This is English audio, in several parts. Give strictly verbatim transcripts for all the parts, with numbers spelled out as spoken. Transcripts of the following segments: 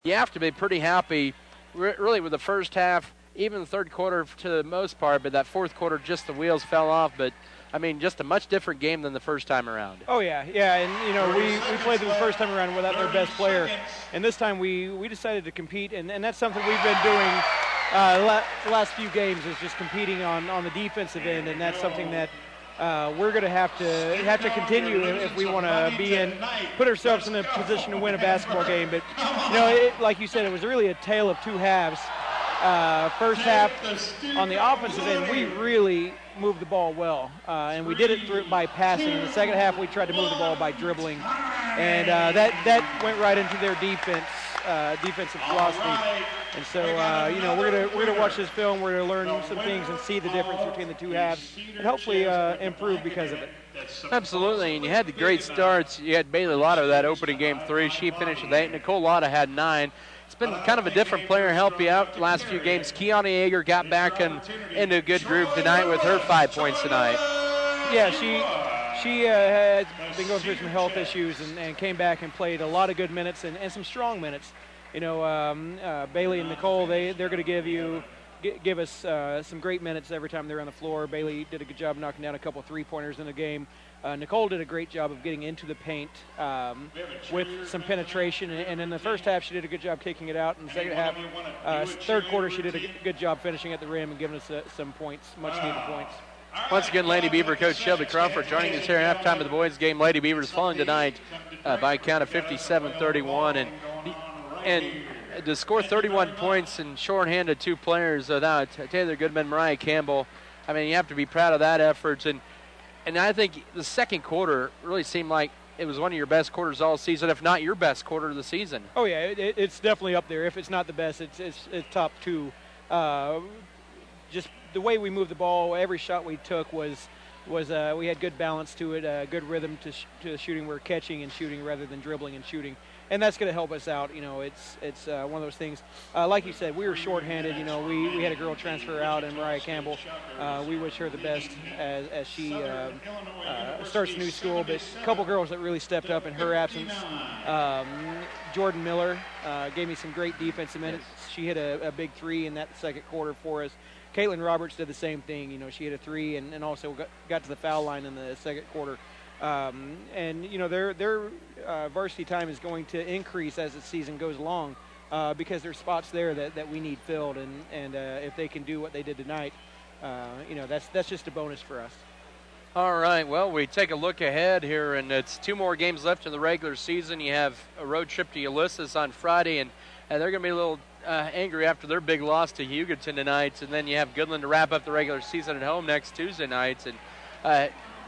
You have to be pretty happy, really, with the first half, even the third quarter to the most part, but that fourth quarter, just the wheels fell off. But, I mean, just a much different game than the first time around. Oh, yeah, yeah, and, you know, we, we played them the first time around without their best player, and this time we, we decided to compete, and, and that's something we've been doing uh, the last few games is just competing on, on the defensive end, and that's something that uh, we're going to have to have to continue if we want to be in, put ourselves in a position to win a basketball game. But, you know, it, like you said, it was really a tale of two halves. Uh, first half, on the offensive end, we really moved the ball well, uh, and we did it through, by passing. In the second half, we tried to move the ball by dribbling, and uh, that that went right into their defense, uh, defensive philosophy. And so, uh, you know, we're gonna we're gonna watch this film. We're gonna learn some things and see the difference between the two halves, and hopefully uh, improve because of it. Absolutely, and you had the great starts. You had Bailey Lotto that opening game three. She finished with eight. Nicole Lotto had nine. It's been kind of a different player help you out the last few games. Kiana Yeager got back in, into a good groove tonight with her five points tonight. Yeah, she she uh, had been going through some health issues and, and came back and played a lot of good minutes and, and some strong minutes. You know, um, uh, Bailey and Nicole, they, they're going to give you give us uh, some great minutes every time they're on the floor. Bailey did a good job knocking down a couple three-pointers in the game. Uh, Nicole did a great job of getting into the paint um, with some penetration, and, and in the first half she did a good job kicking it out. In the second half, uh, third quarter, she did a good job finishing at the rim and giving us uh, some points, much-needed points. Once again, Lady Beaver coach Shelby Crawford joining us here at halftime of the boys' game. Lady Beavers falling tonight uh, by a count of fifty-seven thirty-one, and and to score thirty-one points and shorthanded two players without Taylor Goodman, Mariah Campbell, I mean, you have to be proud of that effort. And and I think the second quarter really seemed like it was one of your best quarters all season, if not your best quarter of the season. Oh, yeah, it, it's definitely up there. If it's not the best, it's, it's, it's top two. Uh, just the way we moved the ball, every shot we took was was uh, we had good balance to it, uh, good rhythm to, sh- to the shooting. We're catching and shooting rather than dribbling and shooting. And that's going to help us out. You know, it's it's uh, one of those things. Uh, like you said, we were shorthanded. You know, we, we had a girl transfer out, and Mariah Campbell. Uh, we wish her the best as as she uh, uh, starts a new school. But a couple girls that really stepped up in her absence. Um, Jordan Miller uh, gave me some great defensive minutes. She hit a, a big three in that second quarter for us. Caitlin Roberts did the same thing. You know, she hit a three and, and also got, got to the foul line in the second quarter. Um, and, you know, their their uh, varsity time is going to increase as the season goes along uh, because there's spots there that, that we need filled. And, and uh, if they can do what they did tonight, uh, you know, that's that's just a bonus for us. All right, well, we take a look ahead here, and it's two more games left in the regular season. You have a road trip to Ulysses on Friday, and, and they're going to be a little uh, angry after their big loss to Hugoton tonight. And then you have Goodland to wrap up the regular season at home next Tuesday night. And uh,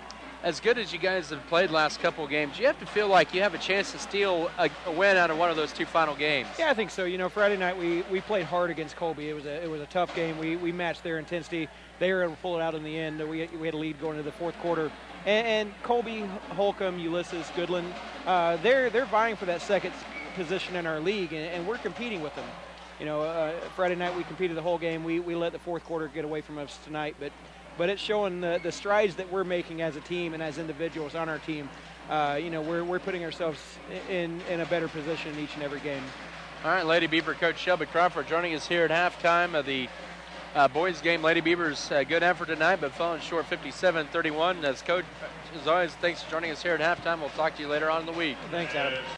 as good as you guys have played last couple of games, you have to feel like you have a chance to steal a, a win out of one of those two final games. Yeah, I think so. You know, Friday night we, we played hard against Colby. It was a it was a tough game. We we matched their intensity. They were able to pull it out in the end. We we had a lead going into the fourth quarter. And, and Colby, Holcomb, Ulysses, Goodland, uh, they're they're vying for that second position in our league, and, and we're competing with them. You know, uh, Friday night we competed the whole game. We we let the fourth quarter get away from us tonight, but. But it's showing the, the strides that we're making as a team and as individuals on our team. Uh, you know, we're we're putting ourselves in, in a better position each and every game. All right, Lady Beaver coach Shelby Crawford joining us here at halftime of the uh, boys game. Lady Beavers, uh, good effort tonight, but falling short fifty-seven thirty-one. As coach, as always, thanks for joining us here at halftime. We'll talk to you later on in the week. Thanks, Adam.